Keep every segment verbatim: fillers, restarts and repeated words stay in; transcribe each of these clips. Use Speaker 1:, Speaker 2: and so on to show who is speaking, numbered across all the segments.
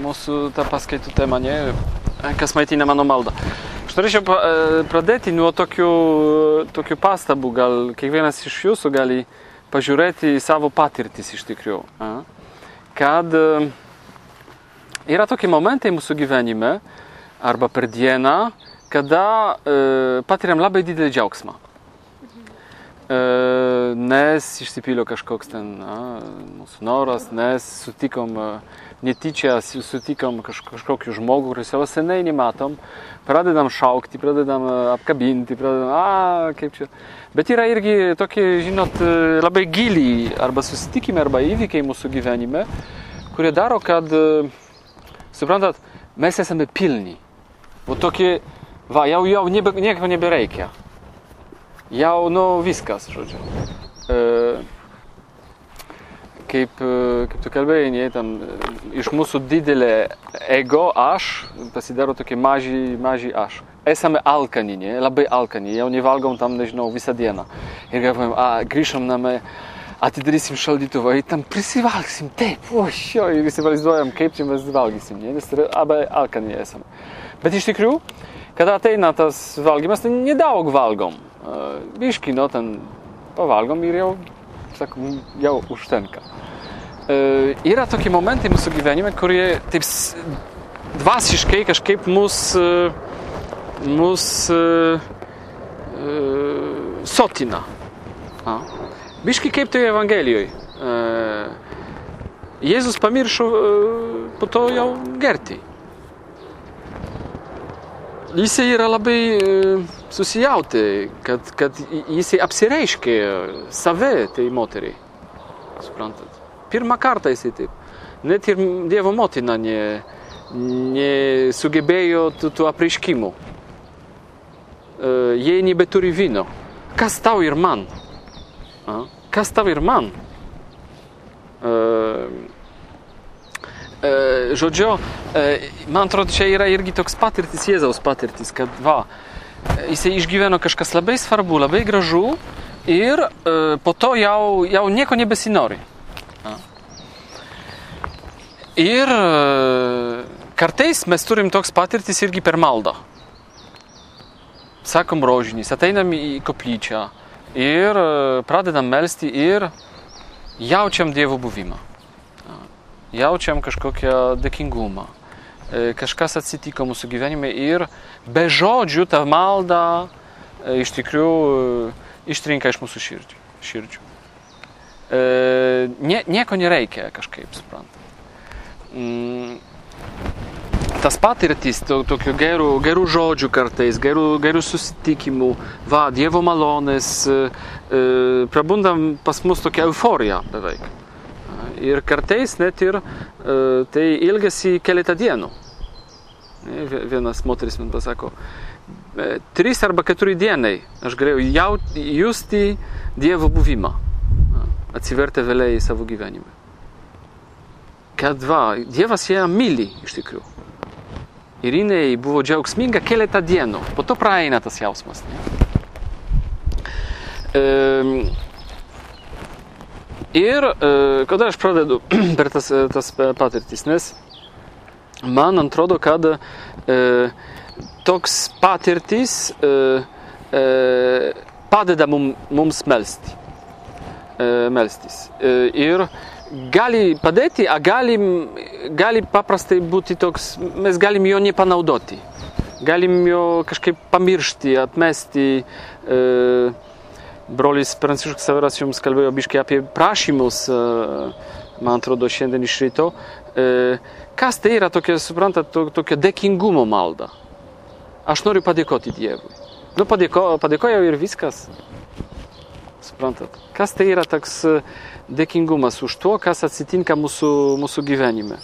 Speaker 1: mūsų tą paskaitų temą, ne? Kas maitina mano maldą. Aš norėčiau pradėti nuo tokių, tokių pastabų, gal kiekvienas iš jūsų gali pažiūrėti į savo patirtis iš tikrųjų. Kad yra tokie momentai mūsų gyvenime, arba per dieną, kada patiriam labai didelį džiaugsmą. Nes išsipilio kažkoks ten a, mūsų noras, nes sutikom netyčia, sutikom kažkokį žmogų, kuris jau seniai nematom, pradedam šaukti, pradedam apkabinti, pradedam, a, kaip čia. Bet yra irgi tokie, žinot, labai giliai arba susitikimai, arba įvykiai mūsų gyvenime, kurie daro, kad, suprantat, mes esame pilni. O tokie, va, jau, jau nebe, nieko nebereikia. Jau, nu, viskas, žodžiu. E, kaip, kaip tu kalbėjai, ne, tam, iš mūsų didelė ego, aš, pasidaro tokie maži, maži aš. Esame alkani, ne, labai alkani, jau nevalgom tam, nežinau, visą dieną. Ir galvojam, a, grįžom namai, atidarysim šaldytuvą ir tam prisivalgysim, taip, ošio, ir įsivaizduojam, kaip čia mes valgysim, ne, nes labai alkani esame. Bet iš tikrųjų, kada ateina tas valgymas, tai nedaug valgom. Biški, no, ten pavalgom ir jau, sakom, jau užtenka. E, yra tokie momentai mūsų gyvenime, kurie taip dvasiškai kažkaip mus, mus e, sotina. A. Biški kaip toje Evangelijoje. E, Jėzus pamiršo e, po to jau gerti. Jisai yra labai e, susijauti, kad, kad jisai apsireiškė save tai moteriai. Suprantat? Pirmą kartą jisai taip. Net ir Dievo motina ne, nesugebėjo tų, tų apreiškimų. E, jie nebeturi vyno. Kas tau ir man? A? Kas tau ir man? E, E, žodžiu, e, man atrodo, čia yra irgi toks patirtis, Jėzaus patirtis, kad va, jisai išgyveno kažkas labai svarbu, labai gražu ir e, po to jau, jau nieko nebesinori. A. Ir e, kartais mes turim toks patirtis irgi per maldą. Sakom rožinys, ateinam į koplyčią ir e, pradedam melsti ir jaučiam Dievo buvimą. Jaučiam kažkokią dėkingumą. Kažkas atsitiko mūsų gyvenime ir be žodžių ta malda iš tikrųjų ištrinka iš mūsų širdžių. širdžių. Nie, nieko nereikia kažkaip, suprantat. Tas patirtis, to, tokių gerų, gerų žodžių kartais, gerų, gerų susitikimų, va, Dievo malonės, prabundam pas mus tokia euforija beveik. Ir kartais net ir uh, tai ilgasi keletą dienų. Vienas moteris man pasako, trys arba keturi dienai aš galėjau jau, justi Dievo buvimą, atsivertę vėliau į savo gyvenimą. Kad va, Dievas ją myli iš tikrųjų. Ir jinai buvo džiaugsminga keletą dienų. Po to praeina tas jausmas. Um, Ir e, kada aš pradedu per tas, tas patirtis, nes man atrodo, kad e, toks patirtis e, e, padeda mum, mums melsti, e, melstis. E, ir gali padėti, a gali, gali paprastai būti toks, mes galim jo nepanaudoti. Galim jo kažkaip pamiršti, atmesti. E, Brolis Pranciškus Saveras jums kalbėjo biškai apie prašymus, man atrodo, šiandien iš ryto. Kas tai yra tokia, suprantat, to, tokia dėkingumo malda? Aš noriu padėkoti Dievui. Nu, padėko, padėkojau ir viskas. Suprantat? Kas tai yra toks dėkingumas už to, kas atsitinka mūsų, mūsų gyvenime?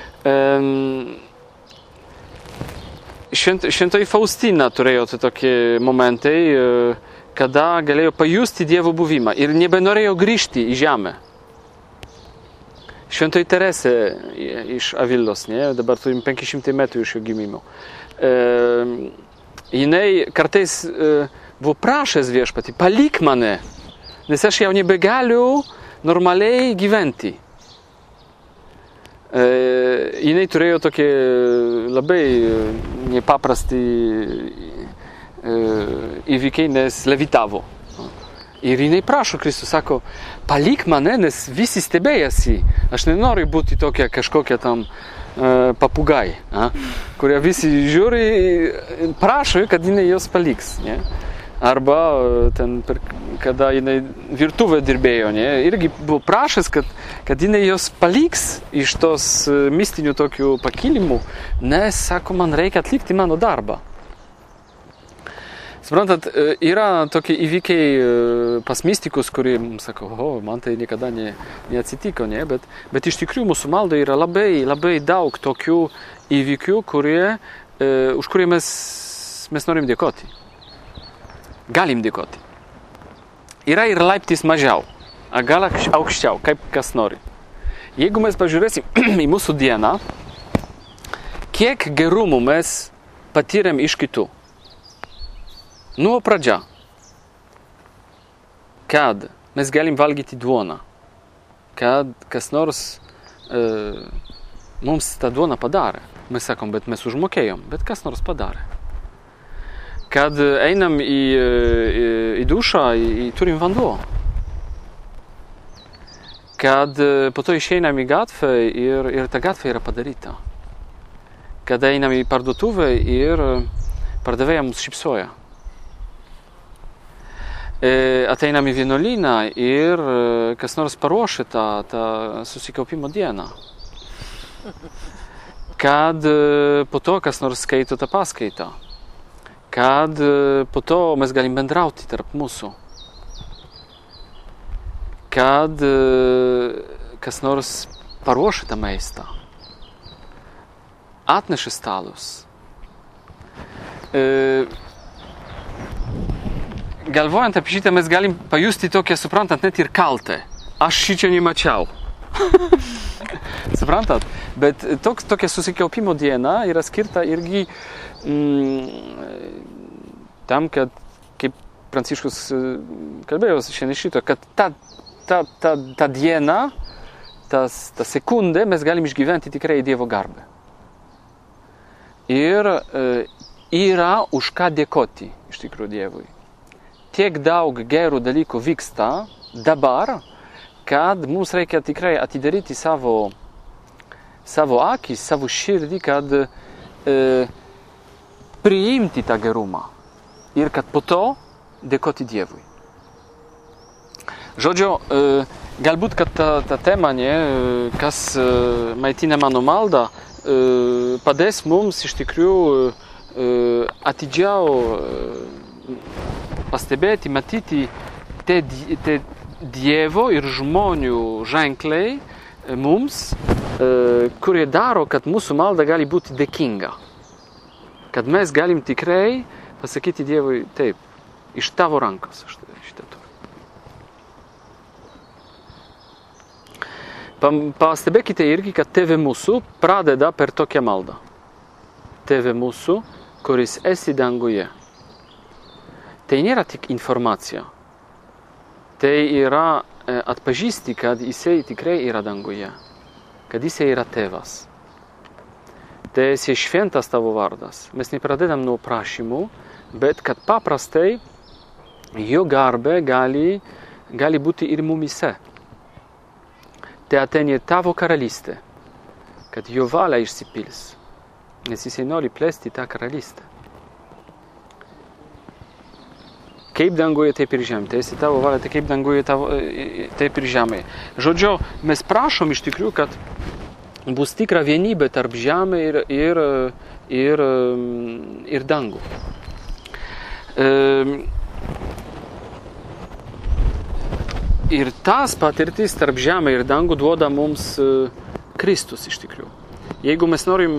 Speaker 1: Švent, šventoji Faustina turėjo tokie momentai, kada galėjo pajusti Dievo buvimą ir nebenorėjo grįžti į žemę. Šventoji Teresė iš Avilos, ne? Dabar turim penki šimtai metų iš jo gimimo. E, jinai kartais e, buvo prašęs viešpatį, palik mane, nes aš jau nebegaliu normaliai gyventi. E, jinai turėjo tokį labai nepaprastį e, įvykiai, nes levitavo. Ir jinai prašo Kristų, sako, palik mane, nes visi stebėjasi. Aš nenoriu būti tokia kažkokia tam e, papugai, a, kurie visi žiūri, prašo, kad jinai jos paliks. Ne? Arba ten, per, kada jinai virtuvę dirbėjo, ne? Irgi buvo prašęs, kad, kad jinai jos paliks iš tos mistinių tokių pakilimų, nes, sako, man reikia atlikti mano darbą. Suprantat, yra tokie įvykiai pas mistikus, kurie sako, o, man tai niekada ne, neatsitiko, ne? Bet, bet iš tikrųjų mūsų maldoje yra labai, labai daug tokių įvykių, kurie, e, už kurie mes, mes norim dėkoti. Galim dėkoti. Yra ir laiptis mažiau, a gal aukščiau, kaip kas nori. Jeigu mes pažiūrėsim į mūsų dieną, kiek gerumų mes patyrėm iš kitų. Nuo pradžia, kad mes galim valgyti duoną, kad kas nors e, mums tą duoną padarė. Mes sakom, bet mes užmokėjom, bet kas nors padarė. Kad einam į, į, į dušą, į, į turim vanduo. Kad po to išeinam į gatvę ir, ir ta gatvė yra padaryta. Kad einam į parduotuvę ir pardavėja mus šypsoja. E, ateinam į vienuolyną ir kas nors paruošia tą, tą susikaupimo dieną. Kad po to kas nors skaito tą paskaitą. Kad po to mes galim bendrauti tarp mūsų. Kad kas nors paruošia tą maistą. Atneša stalus. E, galvojant apie šitą, mes galim pajusti tokią, suprantant, net ir kaltę. Aš šito nemačiau. Suprantat? Bet toks, tokia susikaupimo diena yra skirta irgi mm, tam, kad, kaip Pranciškus kalbėjo šiandien šito, kad ta, ta, ta, ta diena, tas, ta sekundė mes galim išgyventi tikrai Dievo garbę. Ir e, yra už ką dėkoti iš tikrųjų Dievui. Tiek daug gerų dalykų vyksta dabar, kad mums reikia tikrai atidaryti savo, savo akis, savo širdį, kad e, priimti tą gerumą ir kad po to dėkoti Dievui. Žodžiu, e, galbūt, kad ta, ta tema, ne, kas e, maitina mano maldą, e, padės mums iš tikrųjų e, atidžiau e, pastebėti, matyti te, te Dievo ir žmonių ženkliai mums, e, kurie daro, kad mūsų malda gali būti dėkinga. Kad mes galim tikrai pasakyti Dievui, taip, iš tavo rankos aš šitą turiu. Pastebėkite irgi, kad Tėve mūsų pradeda per tokią maldą. Tėve mūsų, kuris esi danguje. Tai nėra tik informacija. Tai yra atpažįsti, kad jisai tikrai yra danguje. Kad jisai yra tėvas. Tai esi šventas tavo vardas. Mes nepradedam nuo prašymų, bet kad paprastai jo garbė gali, gali būti ir mumise. Tai ateina tavo karalystė, kad jo valia išsipils, nes jisai nori plėsti tą karalystę. Kaip danguje, taip ir žemė. Tai esi tavo valia, tai kaip danguje, tavo, taip ir žemė. Žodžiu, mes prašom iš tikrųjų, kad bus tikra vienybė tarp žemė ir, ir, ir, ir dangų. Ir tas patirtis tarp žemė ir dangų duoda mums Kristus iš tikrųjų. Jeigu mes norim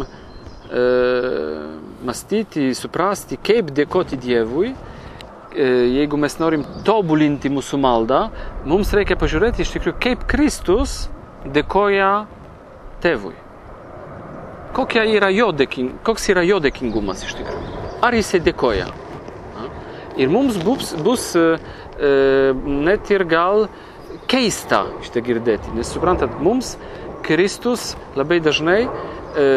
Speaker 1: mąstyti, suprasti, kaip dėkoti Dievui, jeigu mes norim tobulinti mūsų maldą, mums reikia pažiūrėti iš tikrųjų, kaip Kristus dėkoja Tėvui. Kokia yra jo dėking, koks yra jo dėkingumas iš tikrųjų? Ar jisai dėkoja? Ir mums bus, bus e, net ir gal keista šitą girdėti. Nes suprantat, mums Kristus labai dažnai e,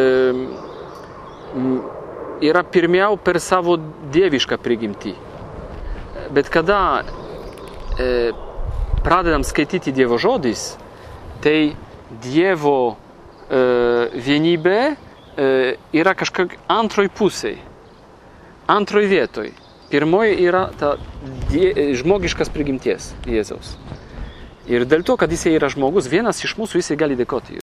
Speaker 1: yra pirmiau per savo dievišką prigimtį. Bet kada e, pradedam skaityti Dievo žodis, tai Dievo e, vienybė e, yra kažkaip antroj pusėj, antroj vietoj. Pirmoji yra ta die, žmogiškas prigimties Jėzaus. Ir dėl to, kad jis yra žmogus, vienas iš mūsų jisai gali dėkoti